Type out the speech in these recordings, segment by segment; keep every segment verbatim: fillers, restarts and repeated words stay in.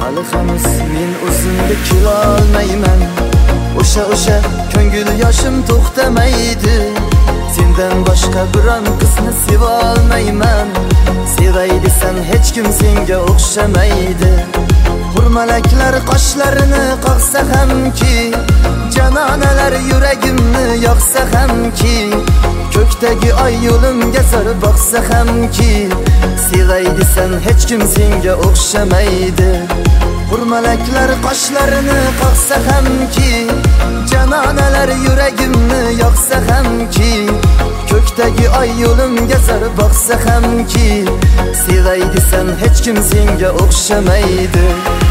hali hanuz men o'zimga kelolmayman. O'sha o'sha ko'ngil yoshim to'xtamaydi. Sendan boshqa biron qizni sevolmayman. Sevay desam hech kim senga o'xshamaydi. Hurmalaklar qoshlarini qoqsa hamki, janonalar yuragimni yoqsa hamki, ko'kdagi oy yo'limga zar boqsa hamki, sevay desam hech kim senga o'xshamaydi. Hurmalaklar qoshlarini qoqsa hamki, janonalar yuragimni yoqsa hamki, ko'kdagi oy yo'limga zar boqsa hamki, sevay desam hech kim senga o'xshamaydi.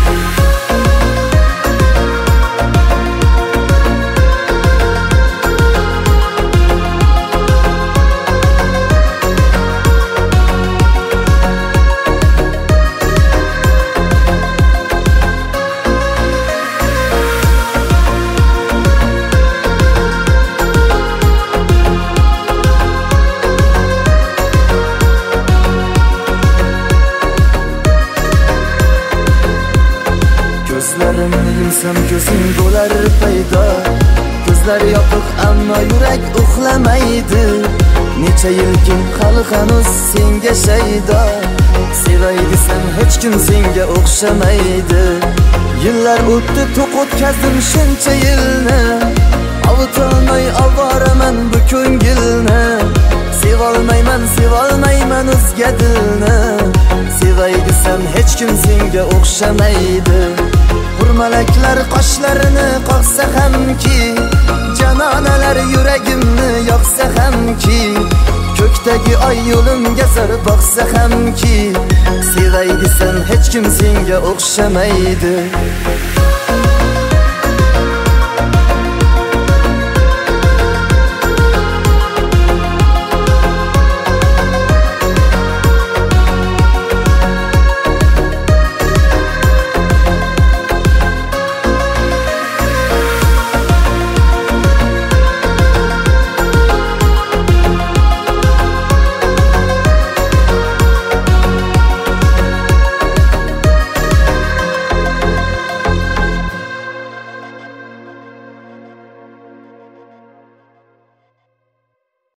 Gözlerimni yumsam gözüm bo'lar paydo. Gözler yopiq ammo yurak uxlamaydi. Necha yilkin hali hanuz senga shaydo. Sevay desam hech kim senga o'xshamaydi. Yillar o'tdi, to'q o'tkazdim shuncha yilni. Avutolmay ovoraman bu ko'ngilni. Sevolmayman, sevolmayman o'zga dilni. Sevay desam hech kim senga o'xshamaydi. Hurmalaklar qoshlarini qoqsa hamki, janonalar yuragimni yoqsa hamki, ko'kdagi oy yo'limga zar boqsa hamki, sevay desam hech kim senga o'xshamaydi.